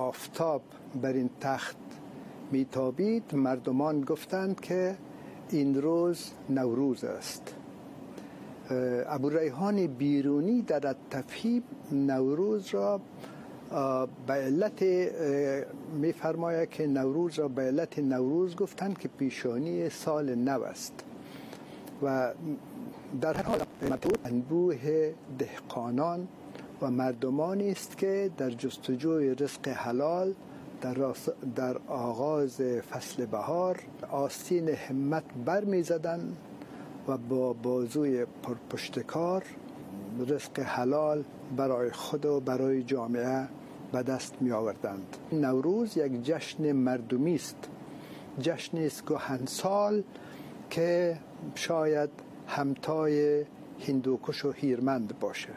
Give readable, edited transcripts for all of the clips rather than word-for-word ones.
آفتاب بر این تخت میتابید، مردمان گفتند که این روز نوروز است. ابوریحان بیرونی در تفهیم نوروز را به علت می‌فرماید که نوروز را به علت نوروز گفتند که پیشانی سال نو است و در حال انبوه دهقانان و مردمانی است که در جستجوی رزق حلال در آغاز فصل بهار آستین همت بر می زدن و با بازوی پرپشتکار رزق حلال برای خود و برای جامعه به دست می آوردند. نوروز یک جشن مردمی است، جشنی است کهنسال که شاید همتای هندوکش و هیرمند باشه.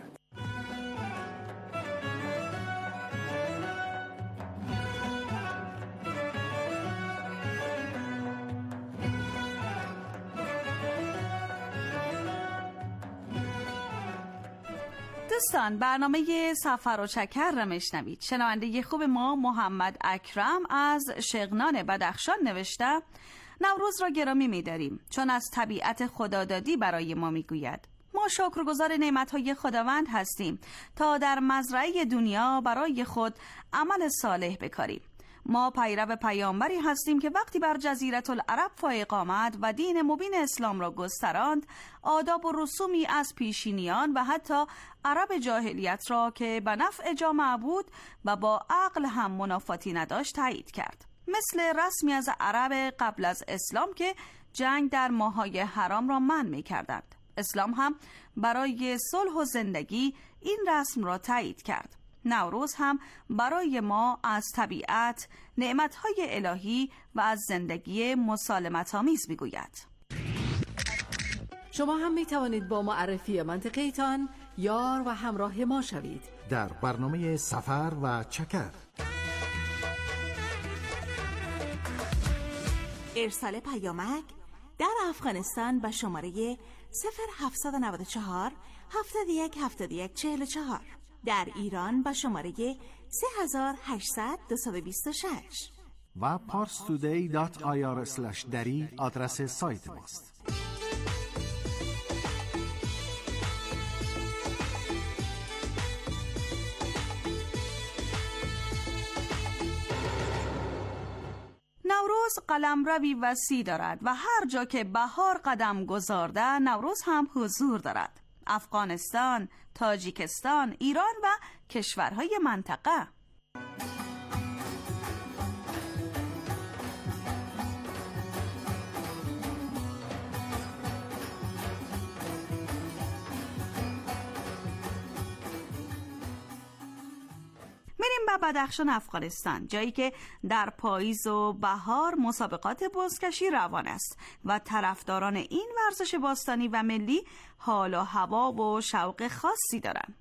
دوستان، برنامه سفر و چکر را میشنوید. شنونده خوب ما محمد اکرم از شغنان بدخشان نوشته: نوروز را گرامی می‌داریم چون از طبیعت خدادادی برای ما میگوید. ما شکرگزار نعمت‌های خداوند هستیم تا در مزرعه دنیا برای خود عمل صالح بکاریم. ما پیرو پیامبری هستیم که وقتی بر جزیره العرب فائق آمد و دین مبین اسلام را گستراند، آداب و رسومی از پیشینیان و حتی عرب جاهلیت را که به نفع جامعه بود و با عقل هم منافاتی نداشت تایید کرد. مثل رسمی از عرب قبل از اسلام که جنگ در ماه‌های حرام را منع می‌کردند. اسلام هم برای صلح و زندگی این رسم را تایید کرد. نوروز هم برای ما از طبیعت، نعمت‌های الهی و از زندگی مسالمت‌آمیز می‌گوید. شما هم می‌توانید با معرفی منطقه‌تان یار و همراه ما شوید در برنامه سفر و چکر. ارسال پیامک در افغانستان به شماره 0794 71 71 44، در ایران با شماره 3800 226 و parstoday.ir/dari آدرس سایت ماست. نوروز قلمروی وسیع دارد و هر جا که بهار قدم گذارده نوروز هم حضور دارد. افغانستان، تاجیکستان، ایران و کشورهای منطقه. میریم به بدخشان افغانستان، جایی که در پاییز و بهار مسابقات بزکشی روان است و طرفداران این ورزش باستانی و ملی حال و هوا و شوق خاصی دارند.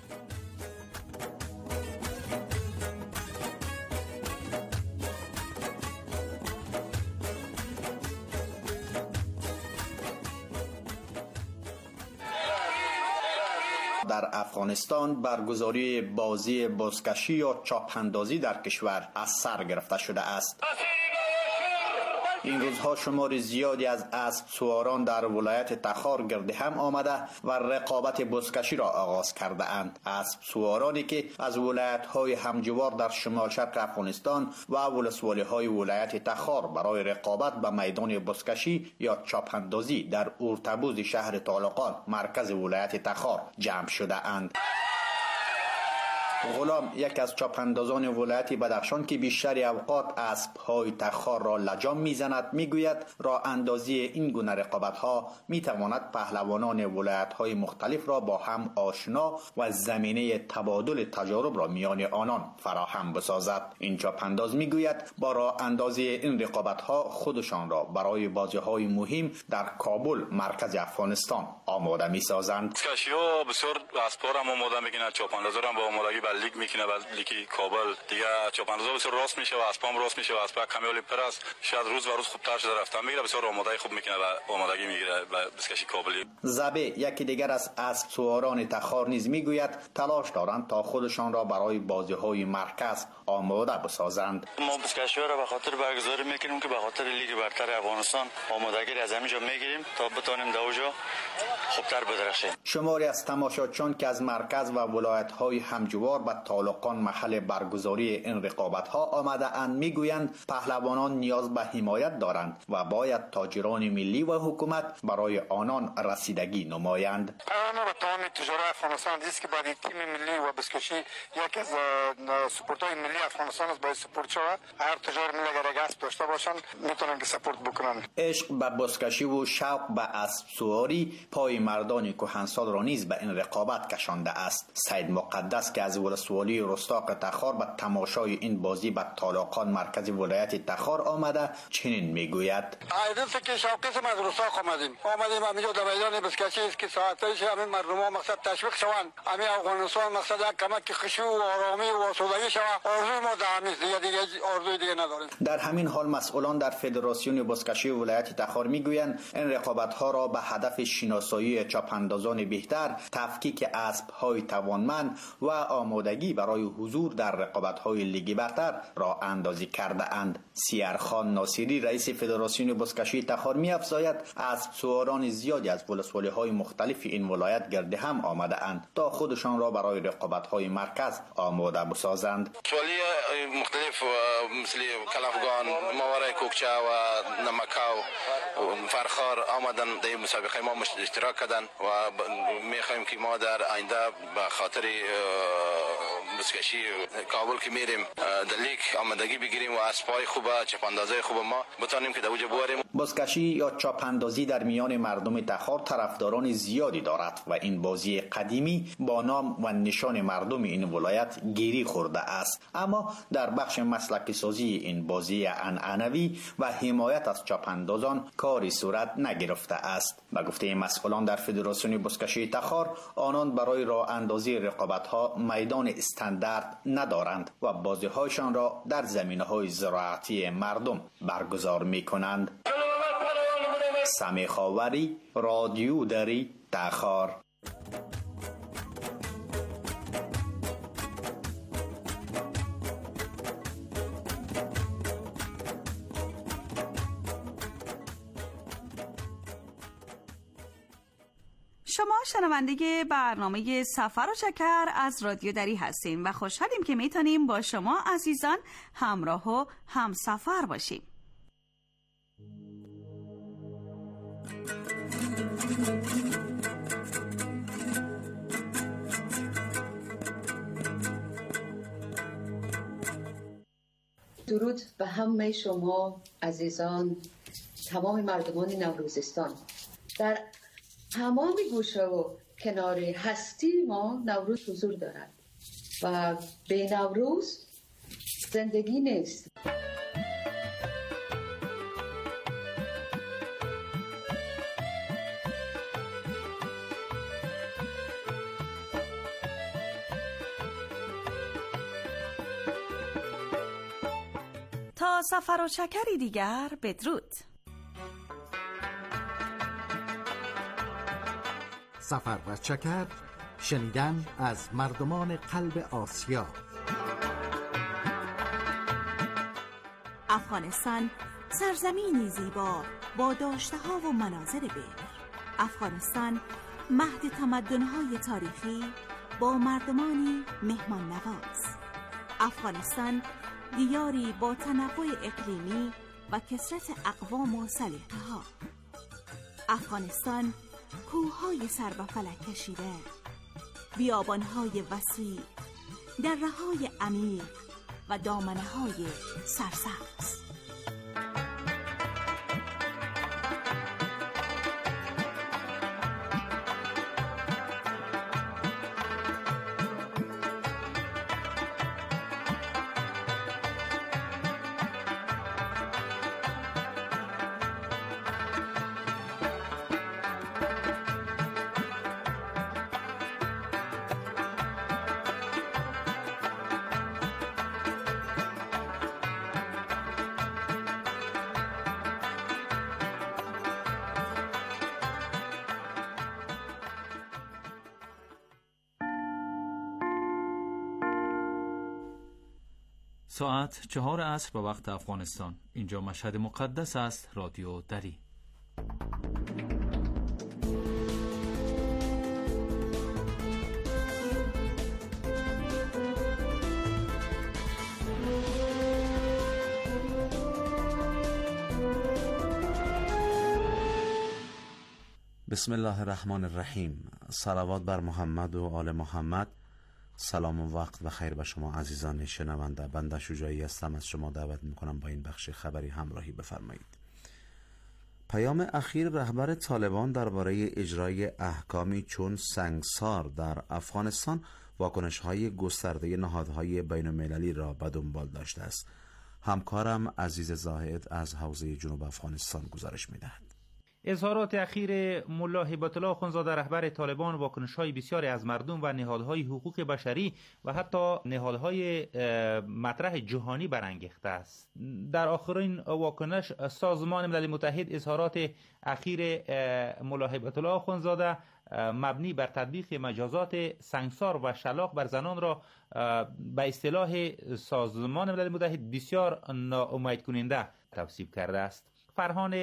در افغانستان برگزاری بازی بزکشی یا چاپاندازی در کشور از سر گرفته شده است. این روزها شمار زیادی از اسب سواران در ولایت تخار گرد هم آمده و رقابت بزکشی را آغاز کرده اند. اسب سوارانی که از ولایت‌های همجوار در شمال شرق افغانستان و ولسوالی‌های ولایت تخار برای رقابت به میدان بزکشی یا چاپاندازی در اورتبوز شهر طالقان مرکز ولایت تخار جمع شده اند. غلام، یک از چاپاندازان ولایت بدخشان که بیشتر اوقات اسب‌های تخار را لجام می‌زند، میگوید راه اندازی این گونه رقابت‌ها می‌تواند پهلوانان ولایت‌های مختلف را با هم آشنا و زمینه تبادل تجارب را میان آنان فراهم بسازد. این چاپانداز میگوید با راه اندازی این رقابت‌ها خودشان را برای بازی‌های مهم در کابل مرکز افغانستان آماده می‌سازند. بزکشی‌ها بسیار اسب‌ها را آماده می‌کنند، چاپاندازا را با آمادگی لیگ میکنه و لیگ کابل دیگه چاپندازا بسیار راست میشه و اسپام راست میشه و اسپا کمیال پرس شاید روز و روز خوبتر شده رفتن میگیره بسیار آماده خوب میکنه و آمادگی میگیره و بسکشی کابلی. زبه یکی دیگر از اسب سواران تخار نیز میگوید تلاش دارند تا خودشان را برای بازی‌های مرکز آماده بسازند. ما بسکشی‌ها را به خاطر برگزاری میکنیم که به خاطر لیگ برتر افغانستان آمادگی از همینجا میگیریم تا بتونیم در اونجا خوبتر بدرخشیم. شماری از تماشاچیان که از مرکز و ولایت‌های همجوار به طالقان محل برگزاری این رقابت‌ها آمده اند میگویند پهلوانان نیاز به حمایت دارند و باید تاجران ملی و حکومت برای آنان رسیدگی نمایند. آنها به تمام تجارت افغانستان است که برای تیم ملی و بسکشی یکی از سپورت‌های ملی افغانستان است. باید سپورت شود. هر تجار ملی اگر اسب داشته باشند میتونن که سپورت بکنن. عشق به بسکشی و شوق به اسب سواری پای مردان کهنسال را نیز به این رقابت کشانده است. سید مقدس که از ولسوالی رستاق تخار به تماشای این بازی به طالقان مرکز ولایت تخار آمده چنین میگوید: ایدن که شوقی ما از رستاق آمدیم همینجا در میدان بسکشی است که ساعتش همین مردم مقصد تشویق شوند. همین افغانستان مقصد یک کمک خشوع و آرامی و آسودگی شود. آرزوی ما در همین دیگه آرزوی دیگه نداریم. در همین حال مسئولان در فدراسیون بسکشی ولایت تخار میگویند این رقابت‌ها را به هدف شناسایی چاپاندازان بهتر، تفکیک اسب‌های توانمند و آمادگی برای حضور در رقابت‌های لیگ برتر راه اندازی کرده اند. سیرخان ناصری رئیس فدراسیون بسکشی تخار می‌افزاید اسب سواران زیادی از ولسوالی‌های مختلف این ولایت گرد هم آمده اند تا خودشان را برای رقابت‌های مرکز آماده بسازند. سوالی مختلف مثل کلافگان، ماورای کوکچه و نمکاو و فرخار آمدن در مسابقه ما اشتراک کردن و می‌خوایم که ما در آینده به خاطر بسکشی کابل که میریم در لیگ آمادگی بگیریم و اسبای خوب چاپاندازای خوب ما بتونیم که در اونجا ببریم. بسکشی یا چاپاندازی در میان مردم تخار طرفداران زیادی دارد و این بازی قدیمی با نام و نشان مردم این ولایت گیری خورده است، اما در بخش مسلکی سازی این بازی عنعنوی و حمایت از چاپاندازان کاری صورت نگرفته است. به گفته مسئولان در فدراسیون بسکشی تخار آنان برای راه اندازی رقابت‌ها میدان استاندارد ندارند و بازی‌هایشان را در زمینه‌های زراعتی مردم برگزار می‌کنند. سمی خاوری، رادیو دری، تخار. شما شنونده برنامه سفر و شکر از رادیو دری هستین و خوشحالیم که میتونیم با شما عزیزان همراه و همسفر باشیم. درود به همه شما عزیزان، تمام مردمان نوروزستان. در تمام گوشه و کنار هستی ما نوروز حضور دارد و به نوروز زندگی نیست. تا سفر و شکری دیگر بدرود. سفر و شکر، شنیدن از مردمان قلب آسیا. افغانستان سرزمینی زیبا با داشته‌ها و مناظر بکر. افغانستان مهد تمدن‌های تاریخی با مردمانی مهمان نواز. افغانستان دیاری با تنوع اقلیمی و کثرت اقوام و سلیقه‌ها. افغانستان کوه‌های سر به فلک کشیده، بیابان‌های وسیع، دره‌های عمیق و دامنه‌های سرسبز. ساعت 4 عصر به وقت افغانستان. اینجا مشهد مقدس است. رادیو دری. بسم الله الرحمن الرحیم. صلوات بر محمد و آل محمد. سلام و وقت و خیر به شما عزیزان شنونده. بنده شجاعی هستم، از شما دعوت میکنم با این بخش خبری همراهی بفرمایید. پیام اخیر رهبر طالبان درباره اجرای احکامی چون سنگسار در افغانستان واکنش‌های گسترده نهادهای بین‌المللی را به دنبال داشته است. همکارم عزیز زاهد از حوزه جنوب افغانستان گزارش می‌دهد. اظهارات اخیر ملا هیبت الله اخوندزاده رهبر طالبان واکنش‌های بسیاری از مردم و نهادهای حقوق بشری و حتی نهادهای مطرح جهانی برانگیخته است. در آخرین واکنش سازمان ملل متحد اظهارات اخیر ملا هیبت الله اخوندزاده مبنی بر تطبیق مجازات سنگسار و شلاق بر زنان را به اصطلاح سازمان ملل متحد بسیار ناامید کننده توصیف کرده است. فرهان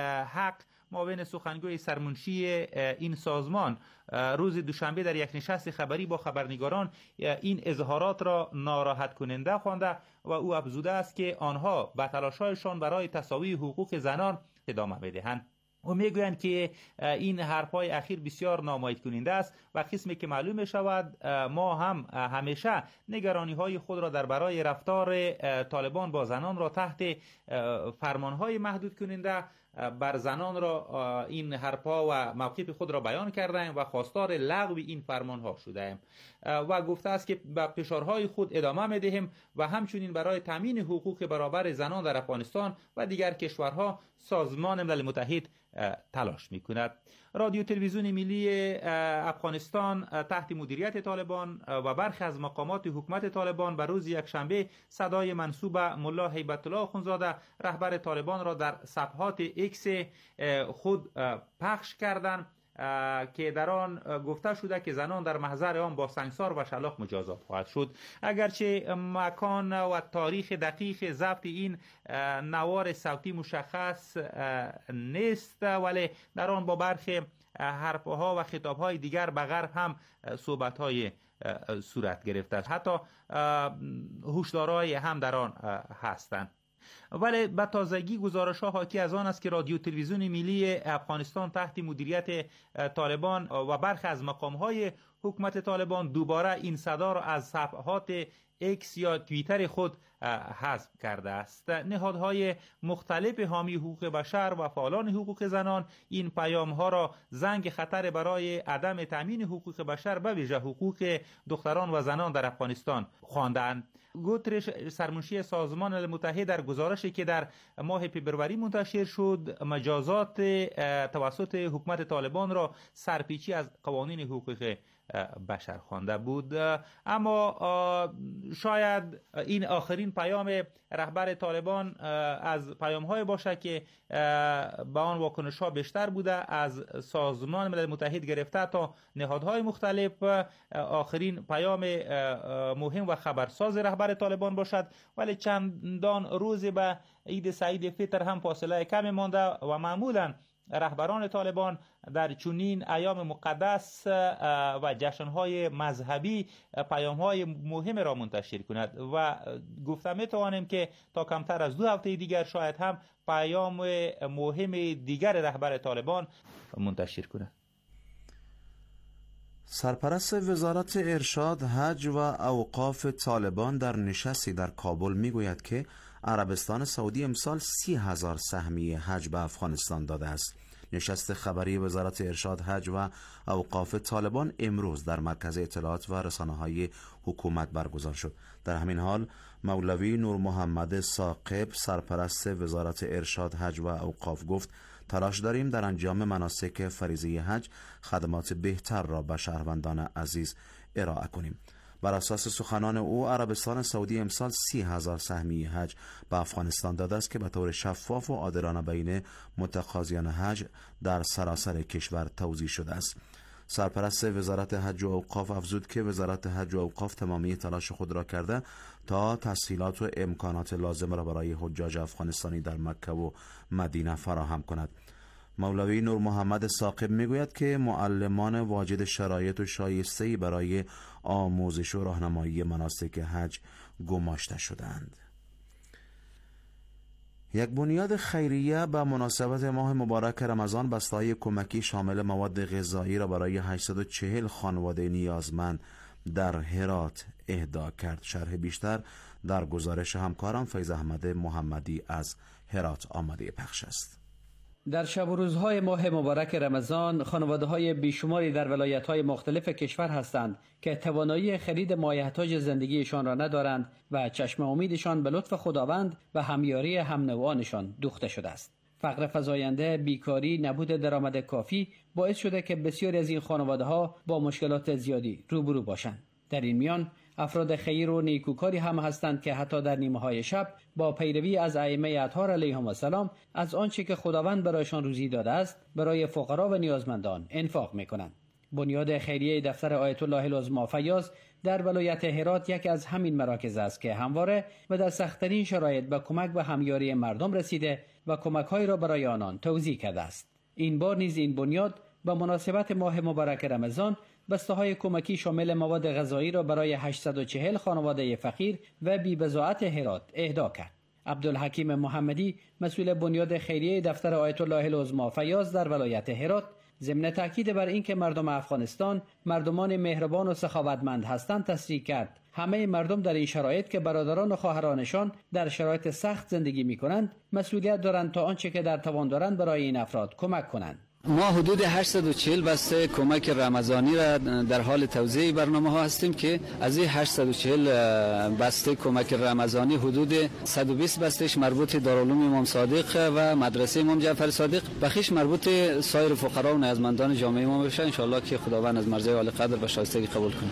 حق معاون سخنگوی سرمنشی این سازمان روز دوشنبه در یک نشست خبری با خبرنگاران این اظهارات را ناراحت کننده خوانده و او افزوده است که آنها به تلاش‌هایشان برای تساوی حقوق زنان ادامه می‌دهند. و میگویند که این حرفهای اخیر بسیار ناامید کننده است و قسمی که معلوم می شود ما هم همیشه نگرانی های خود را در برای رفتار طالبان با زنان را تحت فرمانهای محدود کننده بر زنان را این حرفها و موقف خود را بیان کردیم و خواستار لغو این فرمانها شدیم و گفته است که به فشارهای خود ادامه می‌دهیم و همچنین برای تامین حقوق برابر زنان در افغانستان و دیگر کشورها سازمان ملل متحد تلاش می‌کند. رادیو تلویزیون ملی افغانستان تحت مدیریت طالبان و برخی از مقامات حکومت طالبان بر روز یکشنبه صدای منسوب ملا هیبت الله اخوندزاده رهبر طالبان را در صفحات ایکس خود پخش کردند که در آن گفته شده که زنان در محضر آن با سنگسار و شلاق مجازات خواهد شد. اگرچه مکان و تاریخ دقیق ضبط این نوار صوتی مشخص نیست، ولی در آن با برخی حرفها و خطابهای دیگر به غرب هم صحبت‌های صورت گرفته است. حتی هشدارهای هم در آن هستند. ولی به تازگی گزارش‌ها حاکی از آن است که رادیو تلویزیون ملی افغانستان تحت مدیریت طالبان و برخی از مقام‌های حکومت طالبان دوباره این صدا را از صفحات ایکس یا توییتر خود حذف کرده است. نهادهای مختلف حامی حقوق بشر و فعالان حقوق زنان این پیام‌ها را زنگ خطر برای عدم تامین حقوق بشر به ویژه حقوق دختران و زنان در افغانستان خواندند. گوترش سرمنشی سازمان ملل متحد در گزارشی که در ماه فبروری منتشر شد مجازات توسط حکومت طالبان را سرپیچی از قوانین حقوق بشر خوانده بود. اما شاید این آخرین پیام رهبر طالبان از پیام‌های باشه که به آن واکنش‌ها بیشتر بوده، از سازمان ملل متحد گرفته تا نهادهای مختلف آخرین پیام مهم و خبرساز رهبر طالبان باشد. ولی چندان روز به عید سعید فطر هم فاصله کمی مانده و معمولاً رهبران طالبان در چنین ایام مقدس و جشن‌های مذهبی پیام‌های مهم را منتشر کند و گفتم می‌توانیم که تا کمتر از 2 هفته دیگر شاید هم پیام مهم دیگر رهبر طالبان منتشر کند. سرپرست وزارت ارشاد، حج و اوقاف طالبان در نشستی در کابل میگوید که عربستان سعودی امسال 30,000 سهمیه حج به افغانستان داده است. نشست خبری وزارت ارشاد، حج و اوقاف طالبان امروز در مرکز اطلاعات و رسانه‌های حکومت برگزار شد. در همین حال مولوی نور محمد ثاقب سرپرست وزارت ارشاد، حج و اوقاف گفت تلاش داریم در انجام مناسک فریضه حج خدمات بهتر را به شهروندان عزیز ارائه کنیم. بر اساس سخنان او عربستان سعودی امسال 30,000 سهمیه حج به افغانستان داده است که به طور شفاف و عادلانه بین متقاضیان حج در سراسر کشور توزیع شده است. سرپرست وزارت حج و اوقاف افزود که وزارت حج و اوقاف تمامی تلاش خود را کرده تا تسهیلات و امکانات لازم را برای حجاج افغانستانی در مکه و مدینه فراهم کند. مولوی نور محمد ثاقب میگوید که معلمان واجد شرایط و شایسته‌ای برای آموزش و راهنمایی مناسک حج گماشته شدند. یک بنیاد خیریه به مناسبت ماه مبارک رمضان بسته‌های کمکی شامل مواد غذایی را برای 840 خانواده نیازمند در هرات اهدا کرد. شرح بیشتر در گزارش همکارم فیض احمد محمدی از هرات آماده پخش است. در شب و روزهای ماه مبارک رمضان خانواده‌های بیشماری در ولایت‌های مختلف کشور هستند که توانایی خرید مایحتاج زندگیشان را ندارند و چشم امیدشان به لطف خداوند و همیاری هم‌نوعانشان دوخته شده است. فقر فزاینده، بیکاری، نبود درآمد کافی باعث شده که بسیاری از این خانواده‌ها با مشکلات زیادی روبرو باشند. در این میان افراد خیر و نیکوکاری هم هستند که حتی در نیمه‌های شب با پیروی از ائمه اطهار علیهم السلام از آنچه که خداوند برایشان روزی داده است برای فقرا و نیازمندان انفاق می‌کنند. بنیاد خیریه دفتر آیت الله العظمی فیاض در ولایت هرات یکی از همین مراکز است که همواره و در سخت‌ترین شرایط به کمک و همیاری مردم رسیده و کمک‌هایی را برای آنان توزیع کرده است. این بار نیز این بنیاد به مناسبت ماه مبارک رمضان بسته‌های کمکی شامل مواد غذایی را برای 840 خانواده فقیر و بی‌بضاعت هرات اهدا کرد. عبدالحکیم محمدی مسئول بنیاد خیریه دفتر آیت الله العظمی فیاض در ولایت هرات ضمن تاکید بر اینکه مردم افغانستان مردمان مهربان و سخاوتمند هستند تصریح کرد همه مردم در این شرایط که برادران و خواهرانشان در شرایط سخت زندگی می‌کنند مسئولیت دارند تا آنچه که در توان دارند برای این افراد کمک کنند. ما حدود 840 بسته کمک رمضانی را در حال توزیع برنامه ها هستیم که از این 840 بسته کمک رمضانی حدود 120 بستهش مربوط دارالعلوم امام صادق و مدرسه امام جعفر صادق، بخیش مربوط سایر فقرا و نیازمندان جامعه ما بشه. ان شاء الله که خداوند از مرضی عالی قدر و شایستگی قبول کنه.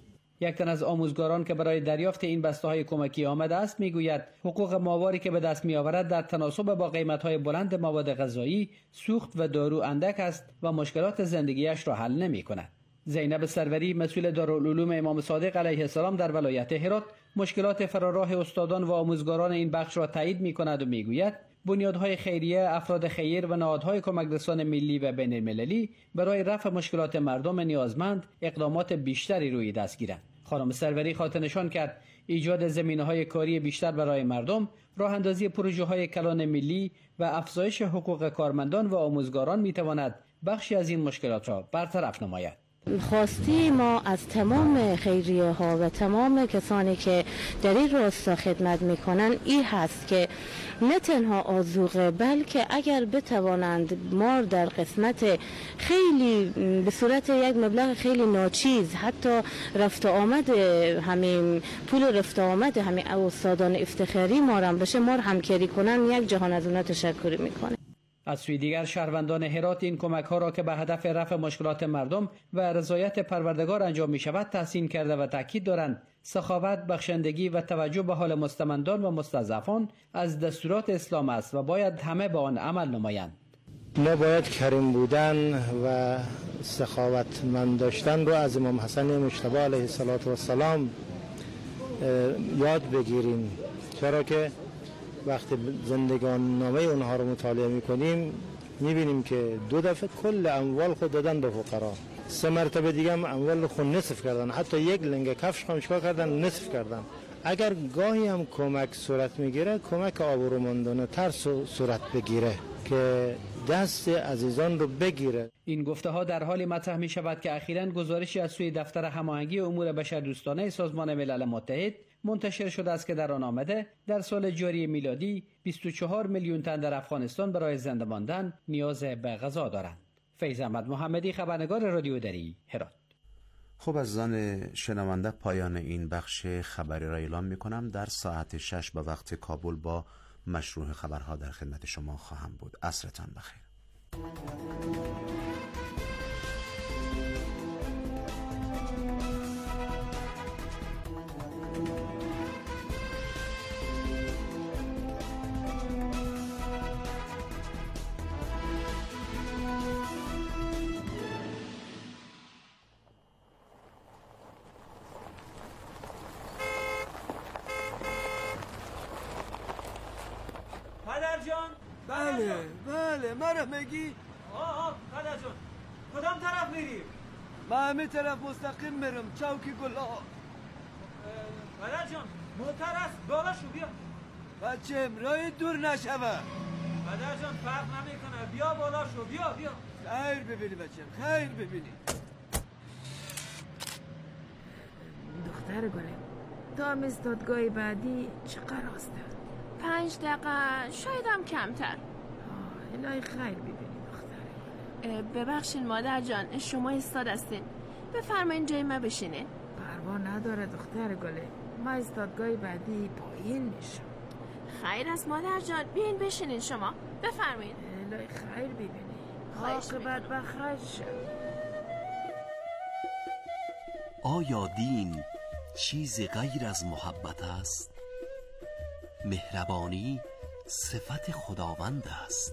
یک تن از آموزگاران که برای دریافت این بسته‌های کمکی آمده است میگوید حقوق ماهواری که به دست می‌آورد در تناسب با قیمت‌های بلند مواد غذایی، سوخت و دارو اندک است و مشکلات زندگیش را حل نمی‌کند. زینب سروری مسئول دارالعلوم امام صادق علیه السلام در ولایت هرات مشکلات فراراه استادان و آموزگاران این بخش را تایید می‌کند و میگوید بنیادهای خیریه، افراد خیر و نهادهای کمک رسان ملی و بین‌المللی برای رفع مشکلات مردم نیازمند اقدامات بیشتری روی دست گیرند. خانم سروری خاطر نشان کرد ایجاد زمینه‌های کاری بیشتر برای مردم، راه اندازی پروژه‌های کلان ملی و افزایش حقوق کارمندان و آموزگاران می‌تواند بخشی از این مشکلات را برطرف نماید. خواستی ما از تمام خیریه ها و تمام کسانی که در این راستا خدمت میکنن این هست که نه تنها آذوقه بلکه اگر بتوانند ما در قسمت خیلی به صورت یک مبلغ خیلی ناچیز حتی رفت آمد همین پول رفت آمد همین استادان افتخاری ما را بشه ما همکاری کنن یک جهان از اونا تشکر میکنه. از سوی دیگر شهروندان هرات این کمک‌ها را که به هدف رفع مشکلات مردم و رضایت پروردگار انجام می‌شود تحسین کرده و تاکید دارند سخاوت، بخشندگی و توجه به حال مستمندان و مستضعفان از دستورات اسلام است و باید همه به آن عمل نمایند. ما باید کریم بودن و سخاوتمند داشتن رو از امام حسن مجتبی علیه السلام یاد بگیریم، چرا که وقتی زندگان نامه اونها رو مطالعه میکنیم میبینیم که 2 دفعه کل اموال خود دادن به فقرا، 3 مرتبه دیگه هم اموال خود نصف کردن، حتی یک لنگ کفش هم چیکار کردن؟ نصف کردن. اگر گاهی هم کمک صورت میگیره کمک آبرومندانه تر صورت بگیره که دست عزیزان رو بگیره. این گفته ها در حالی مطرح می شود که اخیراً گزارشی از سوی دفتر هماهنگی امور بشردوستانه سازمان ملل متحد منتشر شده است که در آن آمده در سال جاری میلادی 24 میلیون تن در افغانستان برای زنده ماندن نیاز به غذا دارند. فیض احمد محمدی، خبرنگار رادیو دری، هرات. خب عزیزان شنونده، پایان این بخش خبری را اعلام می کنم. در ساعت 6 به وقت کابل با مشروع خبرها در خدمت شما خواهم بود. عصرتان بخیر. قدر جان. بله مرا میگی؟ قدر جان کدام طرف میری؟ من همه طرف مستقیم میرم چوکی گلها. قدر جان موتر است بالا شو بیا. بچم راه دور نشوه. قدر جان فرق نمیکنه بیا بالا شو بیا. خیر ببینی بچم خیر ببینی. دختر گلم تا ایستادگاه بعدی چقدر راسته؟ 5 دقیقه شاید هم کمتر. الهی خیر ببینی دختر. ببخشین مادر جان شما ایستاد هستین، بفرمایین جای ما بشینین. پروا نداره دختر گله، ما ایستادگاه بعدی پایین میشم. خیر است مادر جان بیاین بشینین شما بفرمایین. الهی خیر ببینی عاقبت بخیر شد. آیا دین چیزی غیر از محبت است؟ مهربانی صفت خداوند است.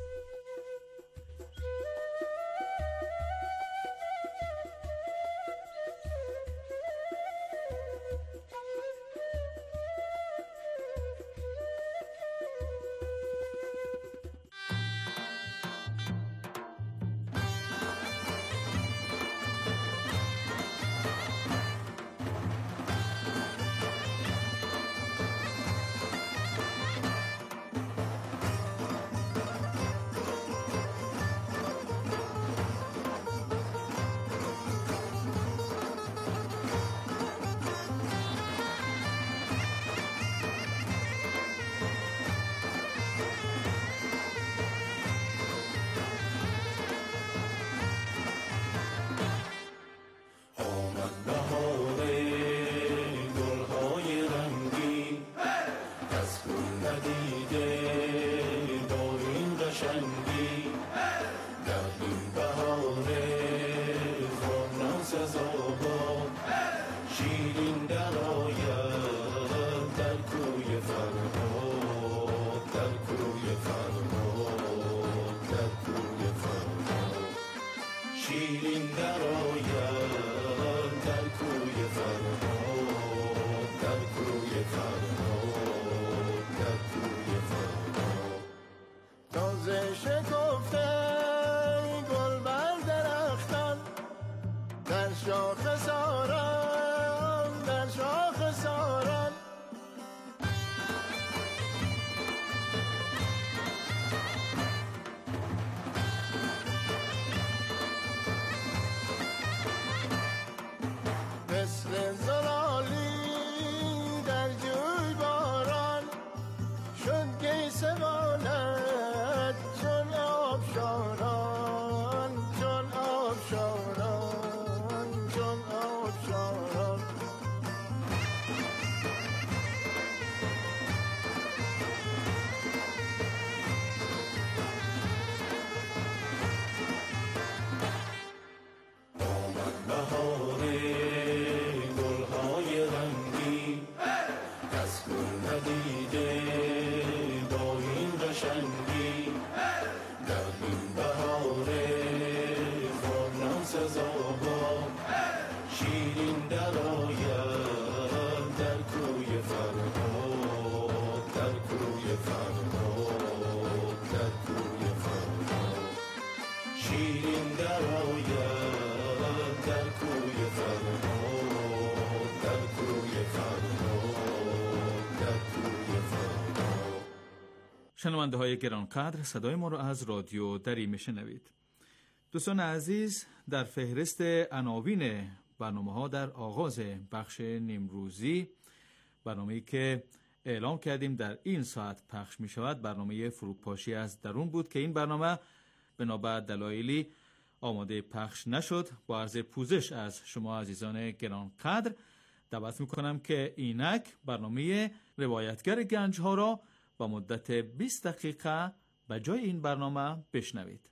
شنونده های گرانقدر صدای ما رو از رادیو دری میشنوید. دوستان عزیز در فهرست عناوین برنامه ها در آغاز بخش نیمروزی برنامه‌ای که اعلام کردیم در این ساعت پخش می شود برنامه فروپاشی از درون بود که این برنامه بنابر دلایلی آماده پخش نشد. با عرض پوزش از شما عزیزان گرانقدر دعوت می کنم که اینک برنامه روایتگر گنج ها را با مدت 20 دقیقه به جای این برنامه بشنوید.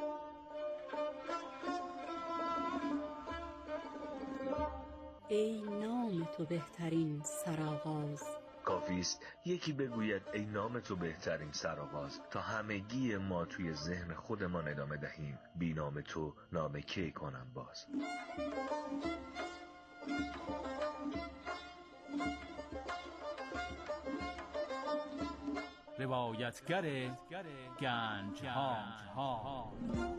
ای نام تو بهترین سرآغاز، کافیست یکی بگوید ای نام تو بهترین سرآغاز تا همگی ما توی ذهن خودمان ادامه دهیم بی نام تو نام کی کنم باز. روایتگر گنج ها.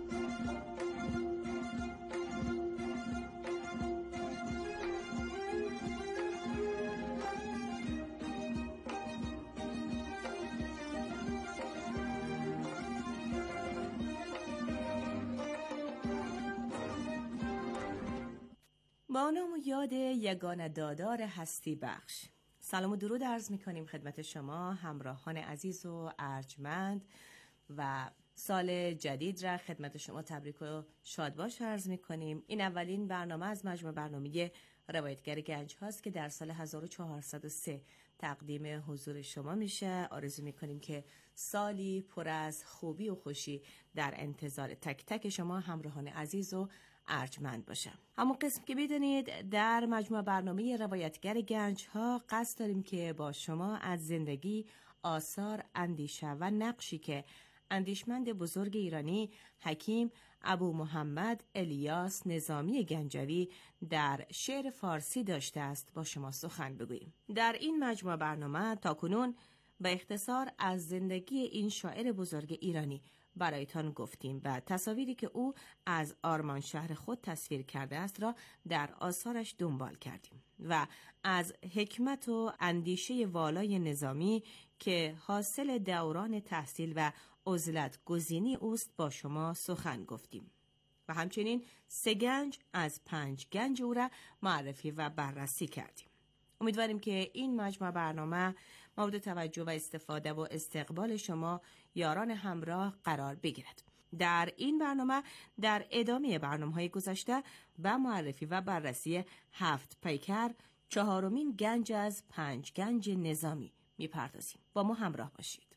با نام و یاد یگانه دادار هستی بخش، سلام و درود عرض می کنیم خدمت شما همراهان عزیز و ارجمند و سال جدید را خدمت شما تبریک و شادباش عرض می کنیم. این اولین برنامه از مجموعه برنامه روایتگر گنج هاست که در سال 1403 تقدیم حضور شما میشه. آرزو می کنیم که سالی پر از خوبی و خوشی در انتظار تک تک شما همراهان عزیز و ارجمند باشه. همون قسم که بدونید در مجموعه برنامه روایتگر گنج ها قصد داریم که با شما از زندگی، آثار، اندیشه و نقشی که اندیشمند بزرگ ایرانی حکیم ابو محمد الیاس نظامی گنجوی در شعر فارسی داشته است با شما سخن بگوییم. در این مجموعه برنامه تاکنون به اختصار از زندگی این شاعر بزرگ ایرانی برایتان گفتیم و تصاویری که او از آرمان شهر خود تصویر کرده است را در آثارش دنبال کردیم و از حکمت و اندیشه والای نظامی که حاصل دوران تحصیل و عزلت گزینی اوست با شما سخن گفتیم و همچنین 3 گنج از 5 گنج او را معرفی و بررسی کردیم. امیدواریم که این مجموعه برنامه مورد توجه و استفاده و استقبال شما یاران همراه قرار بگیرد. در این برنامه در ادامه برنامه‌های گذشته و معرفی و بررسی 7 پیکر 4مین گنج از 5 گنج نظامی میپردازیم. با ما همراه باشید.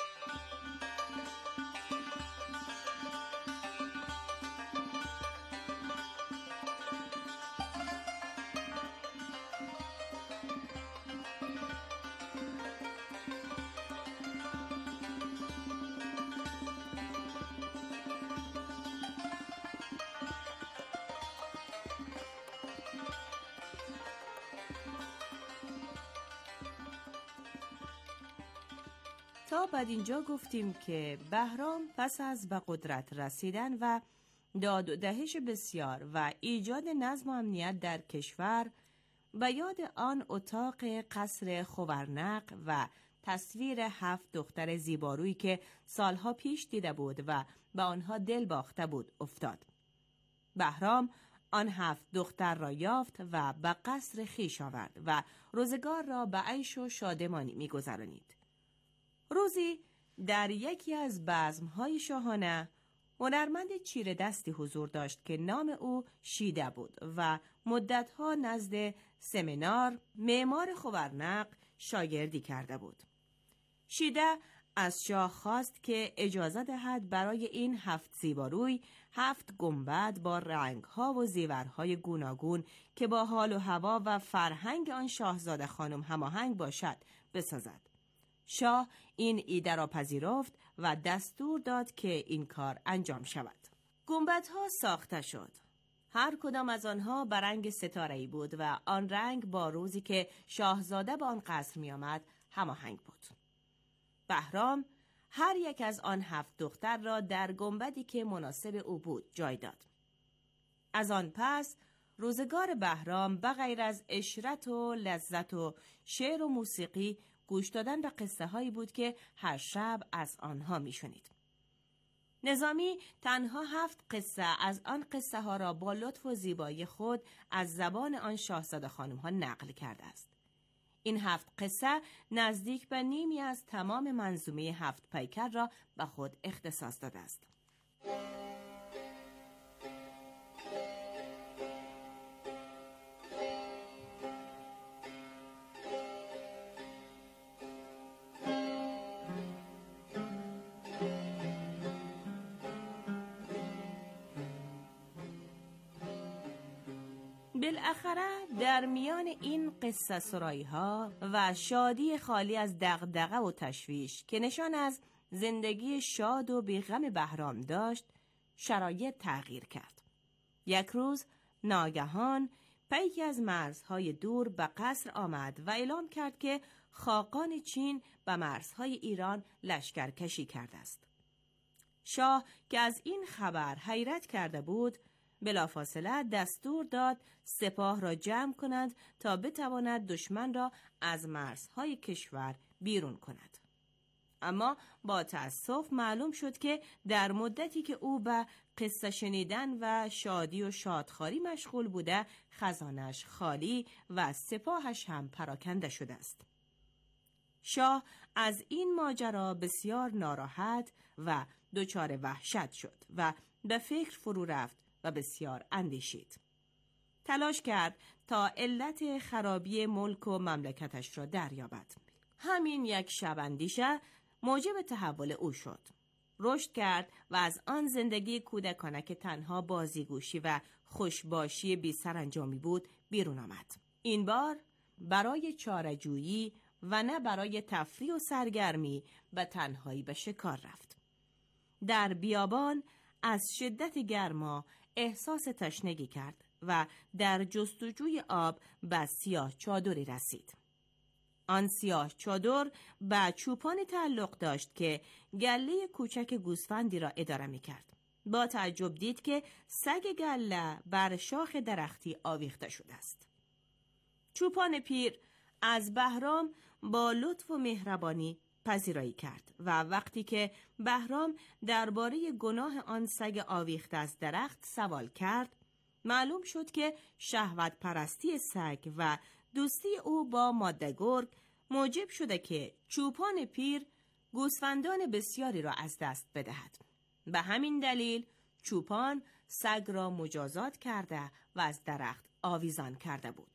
تا بعد اینجا گفتیم که بهرام پس از به قدرت رسیدن و داد و دهش بسیار و ایجاد نظم و امنیت در کشور به یاد آن اتاق قصر خوارنق و تصویر 7 دختر زیبارویی که سالها پیش دیده بود و به آنها دل باخته بود افتاد. بهرام آن 7 دختر را یافت و به قصر خویش آورد و روزگار را به عیش و شادمانی می‌گذرانید. روزی در یکی از بزم‌های شاهانه هنرمند چیره دستی حضور داشت که نام او شیده بود و مدتها نزد سمنار معمار خوارنق شاگردی کرده بود. شیده از شاه خواست که اجازه دهد برای این 7 زیباروی 7 گنبد با رنگ‌ها و زیورهای گوناگون که با حال و هوا و فرهنگ آن شاهزاده خانم هماهنگ باشد بسازد. شاه این ایده را پذیرفت و دستور داد که این کار انجام شود. گنبدها ساخته شد. هر کدام از آنها به رنگ ستاره‌ای بود و آن رنگ با روزی که شاهزاده به آن قصر می آمد هماهنگ بود. بهرام هر یک از آن 7 دختر را در گنبدی که مناسب او بود جای داد. از آن پس روزگار بهرام به غیر از عشرت و لذت و شعر و موسیقی گوش دادن به قصه هایی بود که هر شب از آنها می شنید. نظامی تنها 7 قصه از آن قصه ها را با لطف و زیبایی خود از زبان آن شاهزاده خانم ها نقل کرده است. این 7 قصه نزدیک به نیمی از تمام منظومه 7 پیکر را به خود اختصاص داده است. بالاخره در میان این قصه سرایی ها و شادی خالی از دغدغه و تشویش که نشان از زندگی شاد و بی‌غم بهرام داشت، شرایط تغییر کرد. یک روز ناگهان پیکی از مرزهای دور به قصر آمد و اعلام کرد که خاقان چین به مرزهای ایران لشکرکشی کرده است. شاه که از این خبر حیرت کرده بود، بلافاصله دستور داد سپاه را جمع کنند تا بتواند دشمن را از مرزهای کشور بیرون کند. اما با تأسف معلوم شد که در مدتی که او به قصه شنیدن و شادی و شادخواری مشغول بوده، خزانش خالی و سپاهش هم پراکنده شده است. شاه از این ماجرا بسیار ناراحت و دچار وحشت شد و به فکر فرو رفت و بسیار اندیشید. تلاش کرد تا علت خرابی ملک و مملکتش را دریابد. همین یک شب اندیشه موجب تحول او شد. رشد کرد و از آن زندگی کودکانه که تنها بازیگوشی و خوشباشی بی سرانجامی بود بیرون آمد. این بار برای چاره‌جویی و نه برای تفریح و سرگرمی به تنهایی به شکار رفت. در بیابان از شدت گرما احساس تشنگی کرد و در جستجوی آب به سیاه چادری رسید. آن سیاه چادر به چوپانی تعلق داشت که گله کوچک گوسفندی را اداره می کرد. با تعجب دید که سگ گله بر شاخ درختی آویخته شده است. چوپان پیر از بهرام با لطف و مهربانی پذیرایی کرد و وقتی که بهرام درباره گناه آن سگ آویخته از درخت سوال کرد، معلوم شد که شهوت پرستی سگ و دوستی او با ماده گرگ موجب شده که چوپان پیر گوسفندان بسیاری را از دست بدهد. به همین دلیل چوپان سگ را مجازات کرده و از درخت آویزان کرده بود.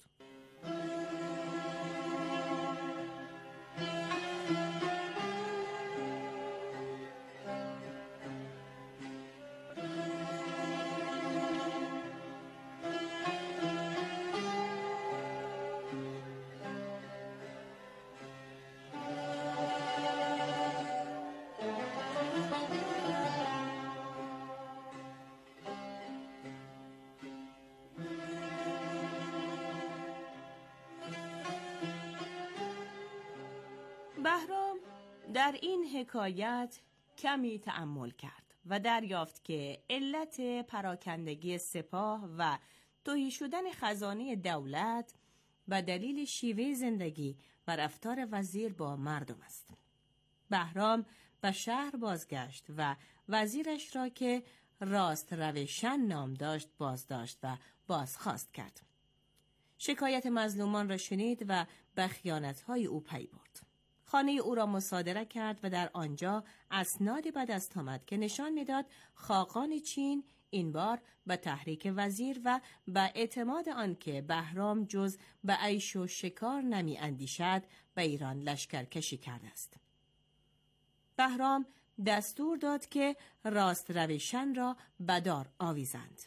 بهرام در این حکایت کمی تأمل کرد و دریافت که علت پراکندگی سپاه و تهی شدن خزانه دولت به دلیل شیوه زندگی و رفتار وزیر با مردم است. بهرام به شهر بازگشت و وزیرش را که راست روشن نام داشت بازداشت و بازخواست کرد. شکایت مظلومان را شنید و به خیانت‌های او پی برد. خانه او را مصادره کرد و در آنجا اسنادی به دست آمد که نشان می‌داد خاقان چین این بار به تحریک وزیر و به اعتماد آنکه بهرام جز به عیش و شکار نمی اندیشد به ایران لشکرکشی کرده است. بهرام دستور داد که راست روشن را به دار آویزند.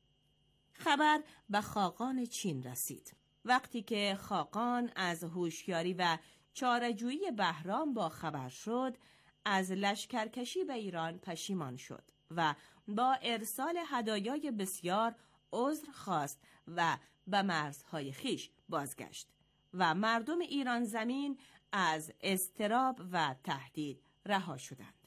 خبر به خاقان چین رسید. وقتی که خاقان از هوشیاری و چاره‌جویی بهرام با خبر شد، از لشکرکشی به ایران پشیمان شد و با ارسال هدایای بسیار عذر خواست و به مرزهای خیش بازگشت و مردم ایران زمین از اضطراب و تهدید رها شدند.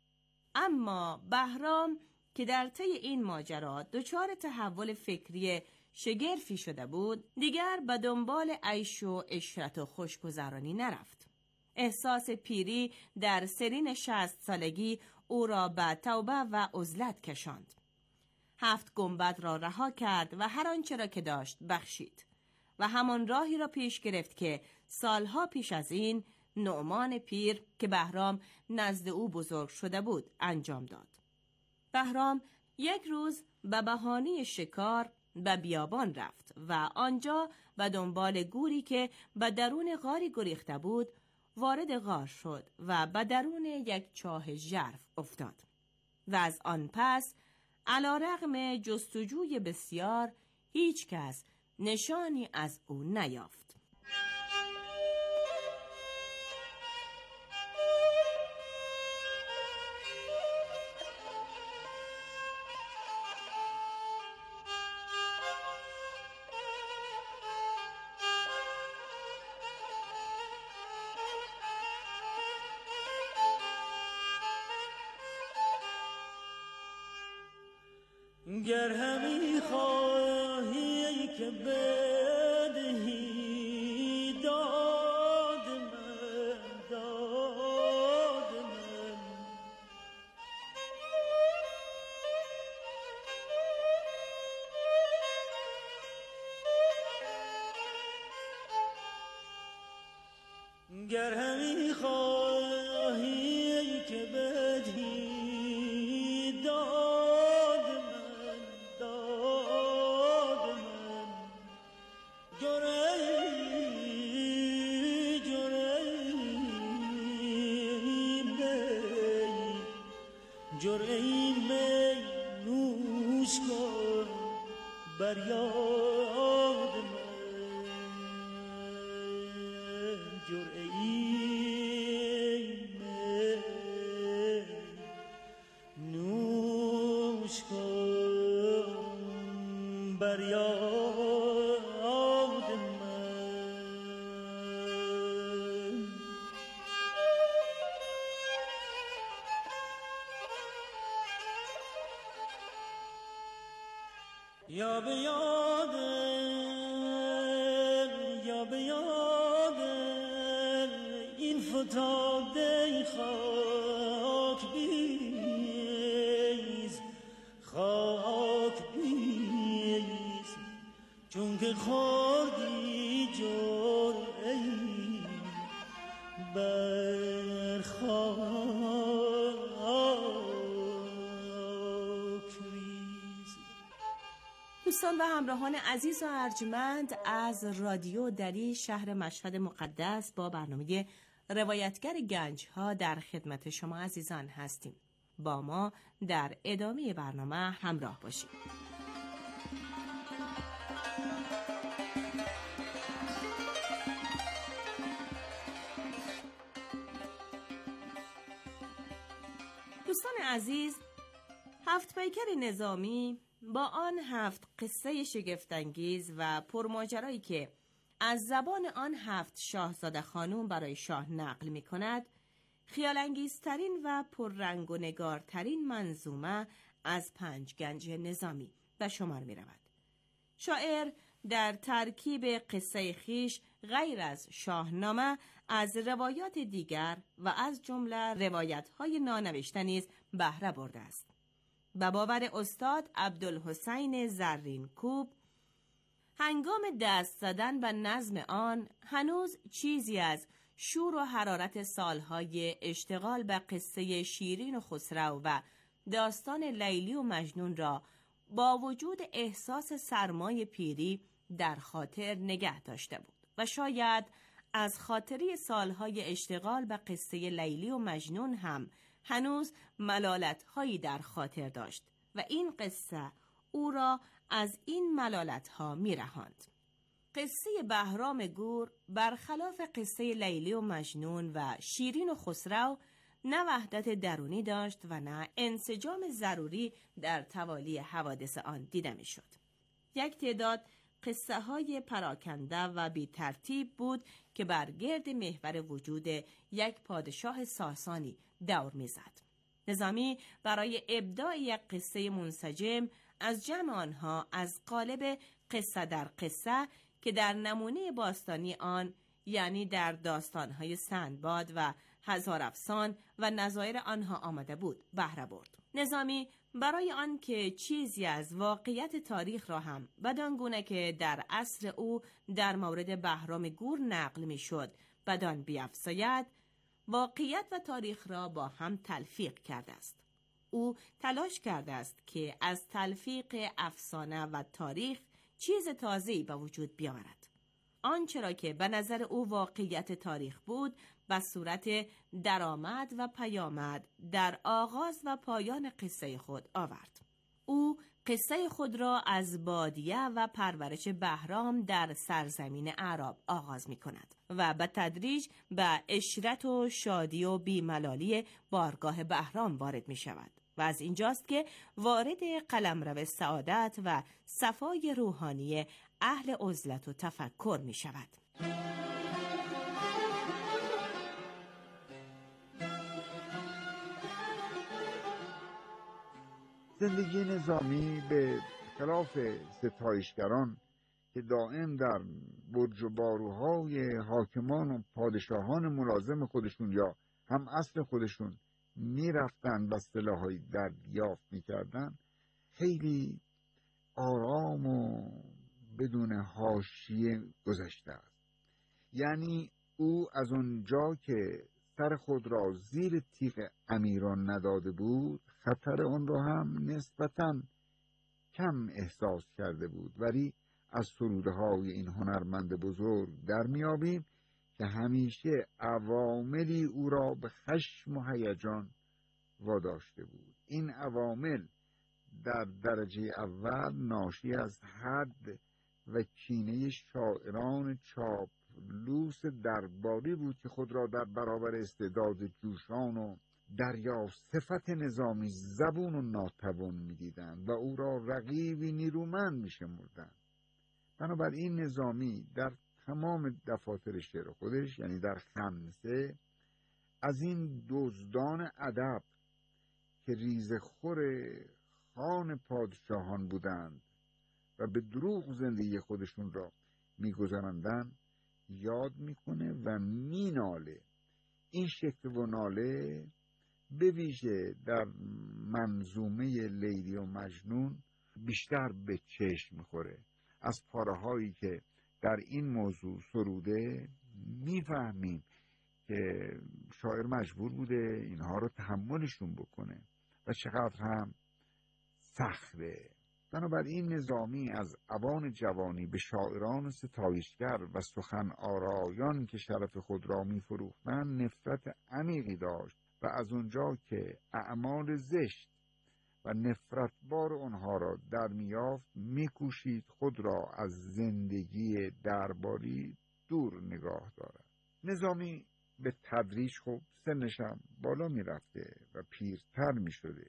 اما بهرام که در طی این ماجرا دچار تحول فکری شگرفی شده بود، دیگر به دنبال عیش و عشرت و خوشگذرانی نرفت. احساس پیری در سرین 60 سالگی او را به توبه و عزلت کشاند. 7 گنبد را رها کرد و هر آنچه را که داشت بخشید و همان راهی را پیش گرفت که سالها پیش از این نعمان پیر که بهرام نزد او بزرگ شده بود انجام داد. بهرام یک روز به بهانه شکار به بیابان رفت و آنجا به دنبال گوری که به درون غاری گریخته بود وارد غار شد و به درون یک چاه ژرف افتاد و از آن پس علی‌رغم جستجوی بسیار هیچ کس نشانی از او نیافت. گر همی خواهی که بدهی داد من گر همی خواهی که بدهی داد من جرعی می نوش کن بر یاد من جرعی می نوش کن بر یاد من یا به یاد این فتاده خاک بیز چون که خوردی جرعه‌ای بر دوستان و همراهان عزیز و ارجمند از رادیو دری شهر مشهد مقدس با برنامه روایتگر گنج ها در خدمت شما عزیزان هستیم. با ما در ادامه برنامه همراه باشید. دوستان عزیز، هفت پیکر نظامی با آن 7 قصه شگفت‌انگیز و پرماجرایی که از زبان آن 7 شاهزاده خانوم برای شاه نقل می کند، خیال‌انگیزترین و پررنگ و نگارترین منظومه از 5 گنج نظامی به شمار می رود. شاعر در ترکیب قصه خیش غیر از شاهنامه از روایات دیگر و از جمله روایت‌های نانوشته نیز بهره برده است. به باور استاد عبدالحسین زرین کوب، هنگام دست زدن به نظم آن هنوز چیزی از شور و حرارت سالهای اشتغال به قصه شیرین و خسرو و داستان لیلی و مجنون را با وجود احساس سرمای پیری در خاطر نگه داشته بود و شاید از خاطری سالهای اشتغال به قصه لیلی و مجنون هم هنوز ملالت‌هایی در خاطر داشت و این قصه او را از این ملالت‌ها می‌رهاند. قصه بهرام گور برخلاف قصه لیلی و مجنون و شیرین و خسرو نه وحدت درونی داشت و نه انسجام ضروری در توالی حوادث آن دیده می‌شد. یک تعداد قصه های پراکنده و بی ترتیب بود که بر گرد محور وجود یک پادشاه ساسانی دور می‌زد. نظامی برای ابداع یک قصه منسجم از جمع آنها از قالب قصه در قصه که در نمونه باستانی آن، یعنی در داستان‌های سندباد و هزار افسان و نظایر آنها آمده بود، بهره برد. نظامی برای آن که چیزی از واقعیت تاریخ را هم بدان گونه که در عصر او در مورد بهرام گور نقل می شد بدان بیفزاید، واقعیت و تاریخ را با هم تلفیق کرده است. او تلاش کرده است که از تلفیق افسانه و تاریخ چیز تازه‌ای به وجود بیاورد. آنچه را که به نظر او واقعیت تاریخ بود به صورت درآمد و پیامد در آغاز و پایان قصه خود آورد. او قصه خود را از بادیه و پرورش بهرام در سرزمین اعراب آغاز می کند و به تدریج به عشرت و شادی و بیملالی بارگاه بهرام وارد می شود و از اینجاست که وارد قلمرو سعادت و صفای روحانی اهل عزلت و تفکر می شود. زندگی نظامی به خلاف ستایشگران که دائم در برج و باروهای حاکمان و پادشاهان ملازم خودشون یا هم اصل خودشون میرفتن و سلاح‌های دریافت میکردن، خیلی آرام و بدون حاشیه گذشته است. یعنی او از اونجا که سر خود را زیر تیغ امیران نداده بود، خطر آن را هم نسبتاً کم احساس کرده بود، ولی از سروده های این هنرمند بزرگ در میابیم که همیشه عواملی او را به خشم و هیجان واداشته بود. این عوامل در درجه اول ناشی از حد و کینه شاعران چاپلوس درباری بود که خود را در برابر استعداد جوشان و دریا صفت نظامی زبون و ناتوان می‌دیدند و او را رقیبی نیرومند می‌شمردند. بنابراین نظامی در تمام دفاتر شعر خودش، یعنی در خمسه، از این دزدان ادب که ریزخور خان پادشاهان بودند و به دروغ زندگی خودشون را می‌گذراندند یاد میکنه و میناله. این شکل و ناله به ویژه در منظومه لیلی و مجنون بیشتر به چشم میخوره. از پاره هایی که در این موضوع سروده میفهمیم که شاعر مجبور بوده اینها رو تحملشون بکنه و چقدر هم سخته. بنابراین نظامی از اوان جوانی به شاعران ستایشگر و سخن آرایان که شرف خود را می‌فروختند نفرت عمیقی داشت و از اونجا که اعمال زشت و نفرتبار آنها را در میافت می‌کوشید خود را از زندگی درباری دور نگاه دارد. نظامی به تدریج خب سنش هم بالا می‌رفته و پیرتر می‌شده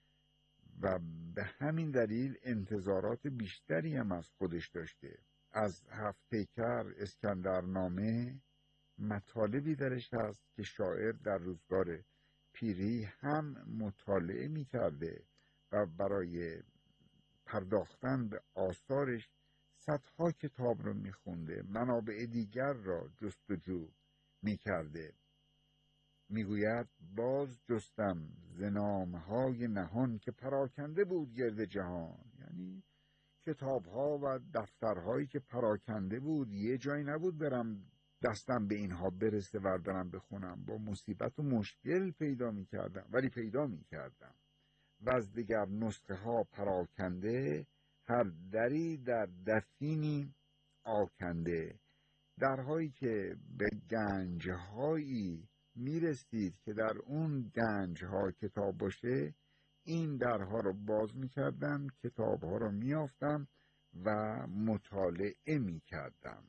و به همین دلیل انتظارات بیشتری هم از خودش داشته. از هفت پیکر اسکندرنامه مطالبی درش هست که شاعر در روزگار پیری هم مطالعه می کرده و برای پرداختن به آثارش صدها کتاب رو می خونده، منابع دیگر را جستجو می کرده. میگوید باز جستم ز نامه‌های نهان که پراکنده بود گرد جهان. یعنی کتاب‌ها و دفترهایی که پراکنده بود، یه جایی نبود برم دستم به اینها برسه وردارم بخونم. با مصیبت و مشکل پیدا می‌کردم، ولی پیدا می‌کردم. و از دیگر نسخه ها پراکنده، هر دری در دفینی آکنده. درهایی که به گنج‌هایی میرسید که در اون گنج‌ها کتاب باشه، این درها رو باز میکردم، کتاب‌ها رو میافتم و مطالعه میکردم.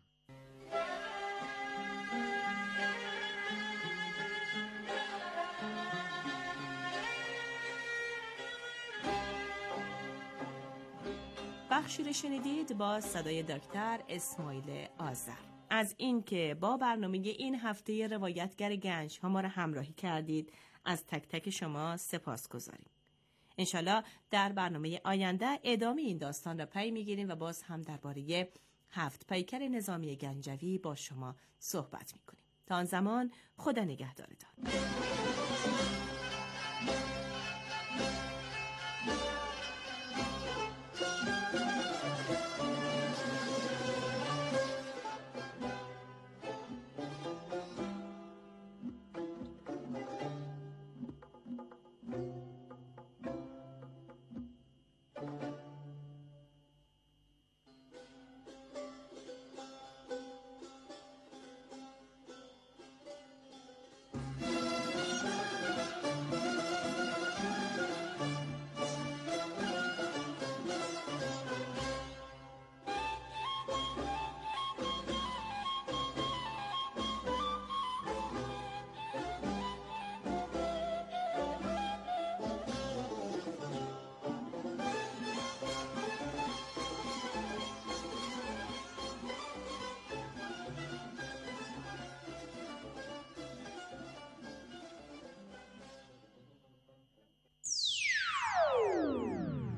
بخشی رو شنیدید با صدای دکتر اسماعیل آذر. از اینکه با برنامه این هفته روایتگر گنج ها ما را همراهی کردید از تک تک شما سپاسگزاریم. انشالله در برنامه آینده ادامه این داستان را پی میگیریم و باز هم درباره 7 پیکر نظامی گنجوی با شما صحبت میکنیم. تا آن زمان خدا نگهدارتان.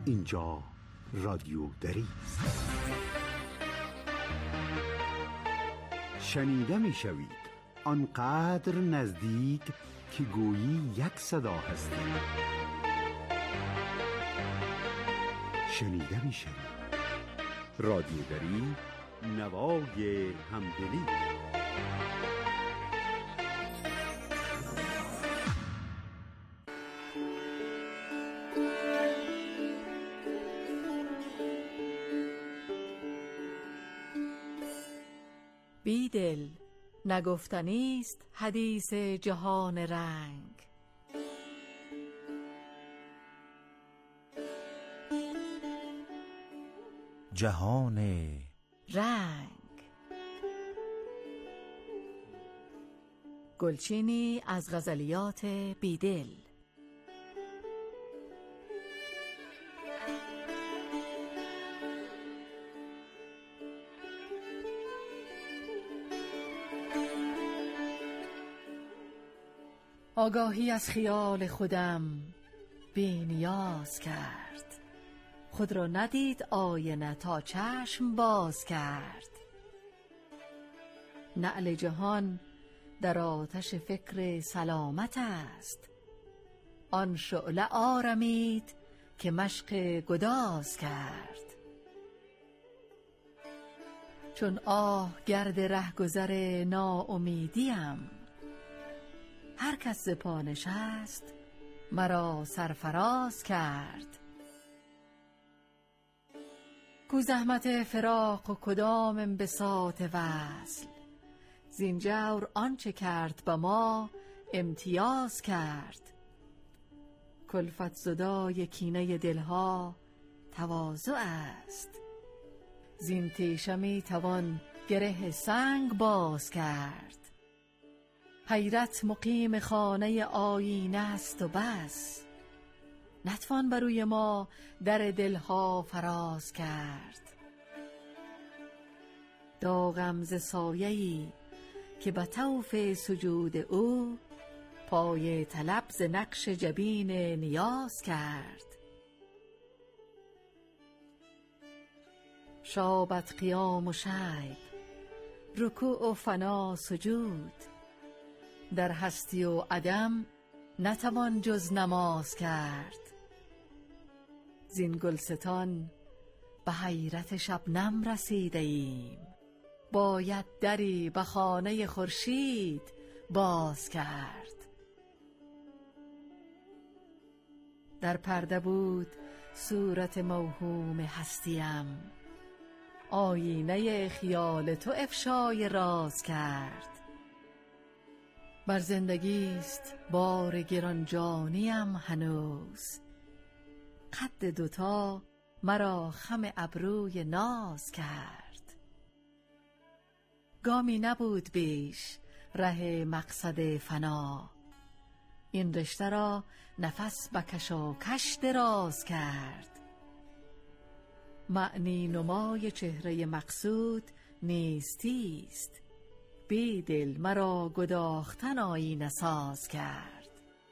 اینجا رادیو دری است. شنیده می شوید آنقدر نزدیک که گویی یک صدا هستید. شنیده می شوید رادیو دری، نوای همدلی. بیدل، نگفتنیست حدیث جهان رنگ. جهان رنگ. گلچینی از غزلیات بیدل. آگاهی از خیال خودم بی نیاز کرد، خود را ندید آینه تا چشم باز کرد. نعل جهان در آتش فکر سلامت است، آن شعله آرمید که مشق گداز کرد. چون آه گرد رهگذر ناامیدیم، هر کس ز پا نشست مرا سرفراز کرد. کو زحمت فراق و کدام انبساط وصل، زین جور آنچه کرد به ما امتیاز کرد. کلفت زدای کینه دلها تواضع است، زین تیشه می توان گره سنگ باز کرد. حیرت مقیم خانه آینه است و بس، نتوان بر روی ما در دلها فراز کرد. داغم ز سایه‌ای که به طوف سجود او، پای طلب ز نقش جبین نیاز کرد. شابت قیام و شیب، رکوع و فنا سجود، در هستی و عدم نتوان جز نماز کرد. زین گلستان به حیرت شبنم رسیده ایم، باید دری به خانه خورشید باز کرد. در پرده بود صورت موهوم هستیم، آینه خیال تو افشای راز کرد. بر زندگیست بار گرانجانیم هنوز، قد دوتا مرا خم ابروی ناز کرد. گامی نبود بیش ره مقصد فنا، این رشته را نفس به کشاکش دراز کرد. معنی نمای چهره مقصود نیستیست، بیدل مرا گداختن آینه ساز کرد.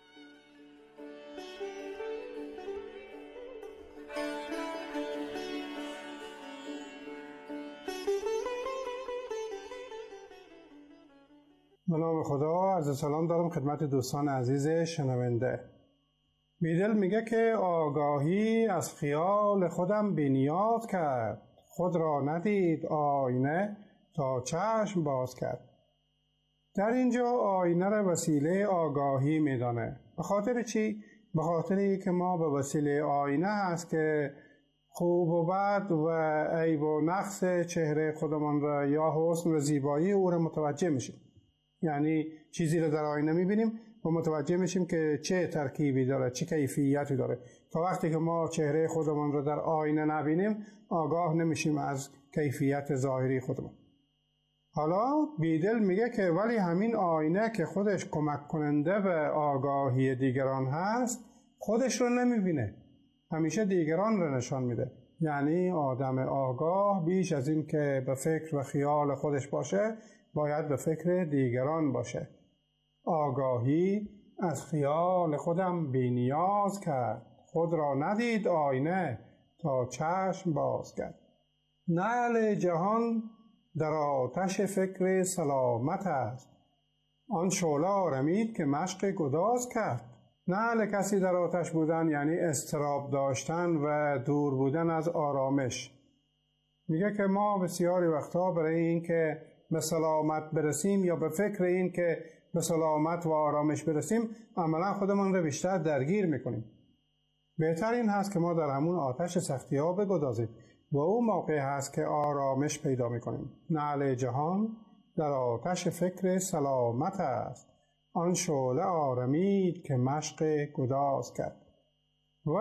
به نام خدا، عرض سلام دارم خدمت دوستان عزیز شنونده. بیدل میگه که آگاهی از خیال خودم بی‌نیاز کرد، خود را ندید آینه تا چشم باز کرد. در اینجا آینه را وسیله آگاهی میدانه. به خاطر چی؟ به خاطری که ما به وسیله آینه هست که خوب و بد و عیب و نقص چهره خودمان را یا حسن و زیبایی او را متوجه میشیم. یعنی چیزی را در آینه میبینیم و متوجه میشیم که چه ترکیبی داره، چه کیفیتی داره. تا وقتی که ما چهره خودمان را در آینه نبینیم، آگاه نمیشیم از کیفیت ظاهری خودمان. حالا بیدل میگه که ولی همین آینه که خودش کمک کننده به آگاهی دیگران هست، خودش رو نمیبینه، همیشه دیگران رو نشان میده. یعنی آدم آگاه بیش از این که به فکر و خیال خودش باشه، باید به فکر دیگران باشه. آگاهی از خیال خودم بی‌نیاز کرد، خود را ندید آینه تا چشم باز کرد. نعل جهان در آتش فکر سلامت است، آن شعله آرمید که مشق گداز کرد. نعل کسی در آتش بودن یعنی اضطراب داشتن و دور بودن از آرامش. میگه که ما بسیاری وقتا برای این که به سلامت برسیم یا به فکر این که به سلامت و آرامش برسیم عملا خودمون رو بیشتر درگیر میکنیم. بهتر این هست که ما در همون آتش سختی ها بگدازیم و او موقع هست که آرامش پیدا میکنیم. نعل جهان در آتش فکر سلامت است، آن شعله آرمید که مشق گداز کرد. و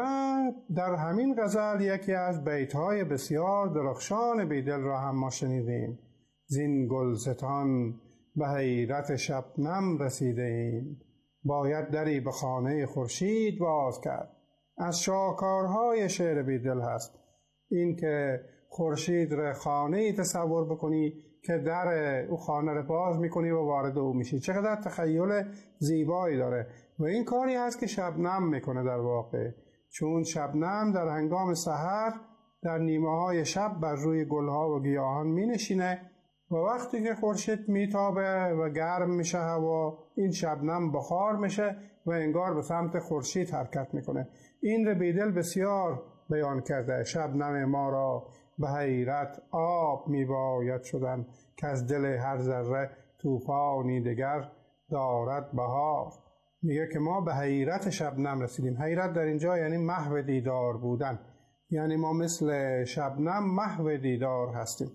در همین غزل یکی از بیت‌های بسیار درخشان بیدل را هم ما شنیدیم. زین گلستان به حیرت شبنم رسیده ایم، باید دری به خانه خورشید باز کرد. از شاهکارهای شعر بیدل هست این که خورشید را خانه‌ای تصور بکنی که در او خانه را باز میکنی و وارد او میشی. چقدر تخیل زیبایی داره و این کاری هست که شبنم میکنه در واقع، چون شبنم در هنگام سحر در نیمه‌های شب بر روی گلها و گیاهان مینشینه و وقتی که خورشید میتابه و گرم میشه هوا، این شبنم بخار میشه و انگار به سمت خورشید حرکت میکنه. این رو بیدل بسیار بیان کرده. شبنم ما را به حیرت آب میباید شدن، که از دل هر ذره طوفانی دگر دارد بهار. میگه که ما به حیرت شبنم رسیدیم. حیرت در اینجا یعنی محو دیدار بودن، یعنی ما مثل شبنم محو دیدار هستیم.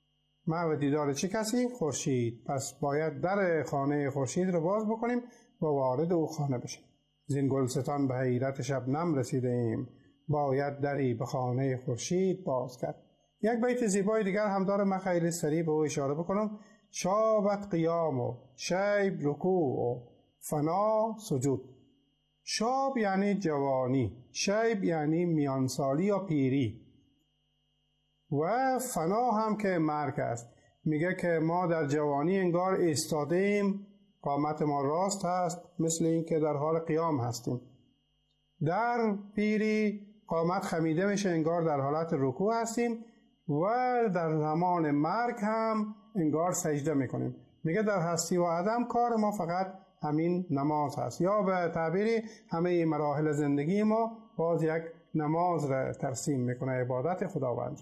محو دیدار چه کسی؟ خورشید. پس باید در خانه خورشید رو باز بکنیم و وارد او خانه بشیم. زین گلستان به حیرت شبنم رسیده ایم، باید دری به خانه خورشید باز کرد. یک بیت زیبای دیگر هم داره، من خیلی سریع به او اشاره بکنم. شابت قیام و شیب رکوع و فنا سجود. شاب یعنی جوانی، شیب یعنی میانسالی یا پیری و فنا هم که مرگ است. میگه که ما در جوانی انگار ایستادیم، قامت ما راست هست، مثل این که در حال قیام هستیم. در پیری قامت خمیده میشه، انگار در حالت رکوع هستیم و در زمان مرگ هم انگار سجده میکنیم. میگه در هستی و عدم کار ما فقط همین نماز هست، یا به تعبیری همه مراحل زندگی ما باز یک نماز را ترسیم میکنه، عبادت خداوند.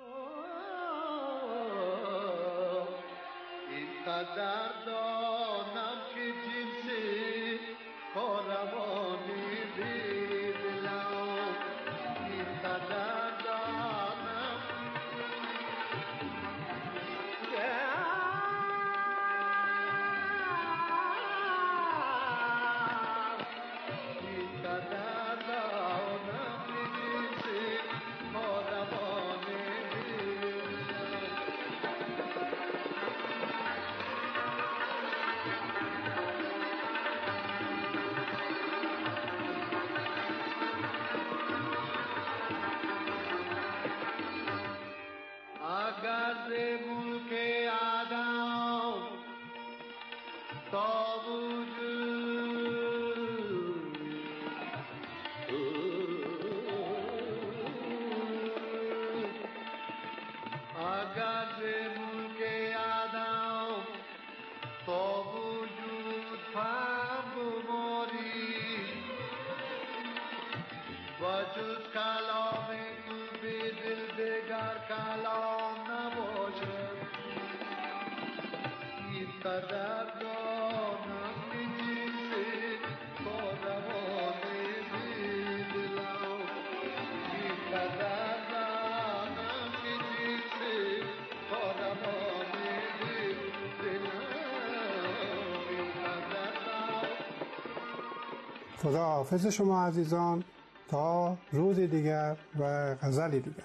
خدا حافظ شما عزیزان، تا روز دیگر و غزلی دیگر.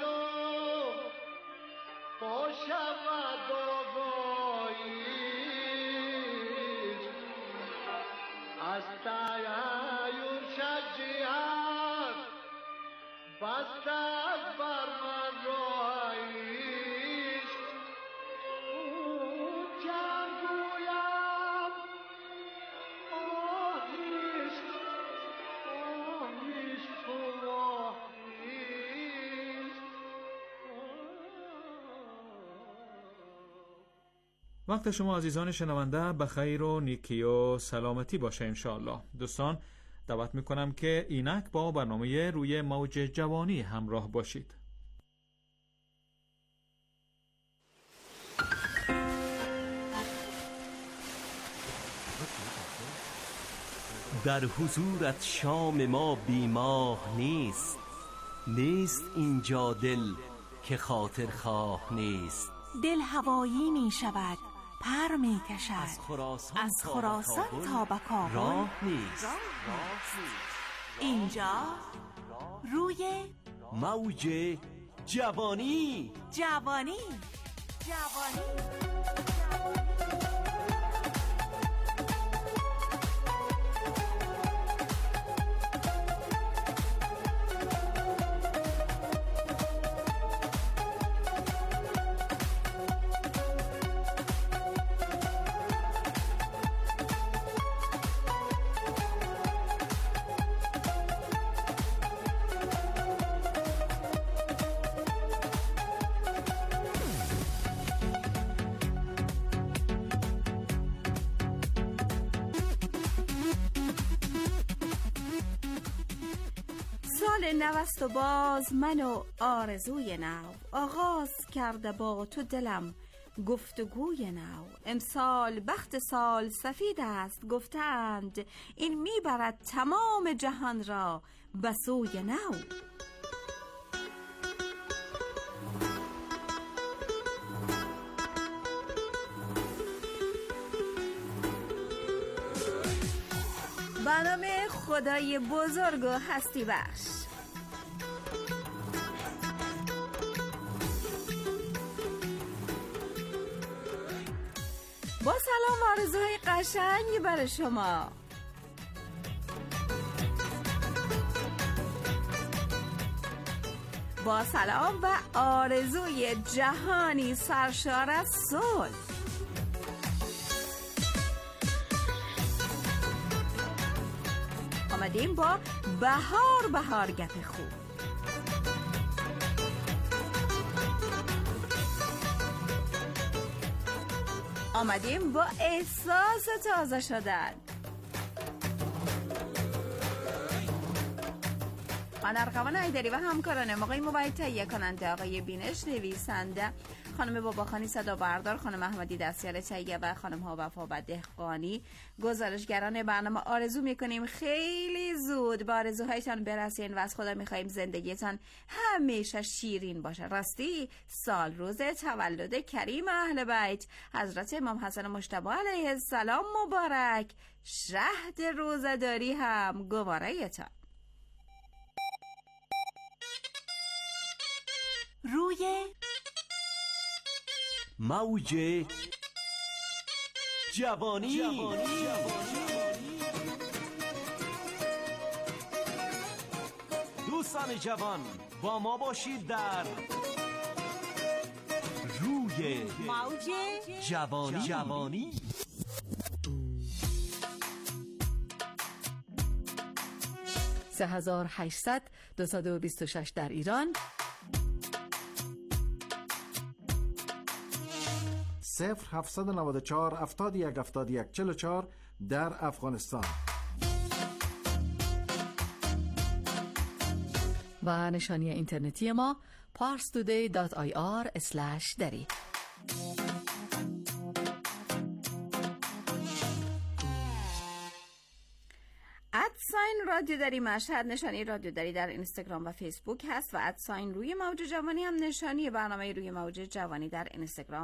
شود آگاهی بسته یورشجیت بسته بر من رایش چند گویم آهیش آهیش آهیش. وقت شما عزیزان شنونده بخیر و نیکی و سلامتی باشه انشاءالله. دوستان دعوت میکنم که اینک با برنامه روی موج جوانی همراه باشید. در حضورت شام ما بیماه نیست، نیست اینجا دل که خاطر خواه نیست. دل هوایی می شود، پر می کشد از خراسان تا به کابل، راه نیست. اینجا روی موج جوانی. جوانی. سال نوست و باز من و آرزوی نو، آغاز کرده با تو دلم گفتگوی نو. امسال بخت سال سفید است، گفتند این میبرد تمام جهان را به سوی نو. به نام خدای بزرگ و هستی بخش. با سلام و آرزوهای قشنگی برای شما. با سلام و آرزوی جهانی سرشار از صلح. آمدیم با بهار گپ خوب. آمدیم با احساس تازه شدن. من ارقمان ایدری و همکارانم، آقای موبایل تهیه کننده، آقای بینش نویسنده، خانم باباخانی صدا بردار، خانم احمدی دستیار تهیه و خانم ها وفا و دهقانی گزارشگران برنامه. آرزو میکنیم خیلی زود با آرزوهایتان برسین و از خدا میخواییم زندگیتان همیشه شیرین باشه. راستی سال روز تولد کریم اهل بیت حضرت امام حسن مجتبی علیه السلام مبارک. شهد روزداری هم گوارایتان. روی موج جوانی. دوستان جوان با ما باشید در روی موج جوانی. 3800 226 در ایران، 0794 71 71 44 در افغانستان و نشانی اینترنتی ما parstoday.ir/dari. ادساین رادیو داری مشهد نشانی رادیو داری در اینستاگرام و فیسبوک هست و ادساین روی موج جوانی هم نشانی برنامه روی موج جوانی در اینستاگرام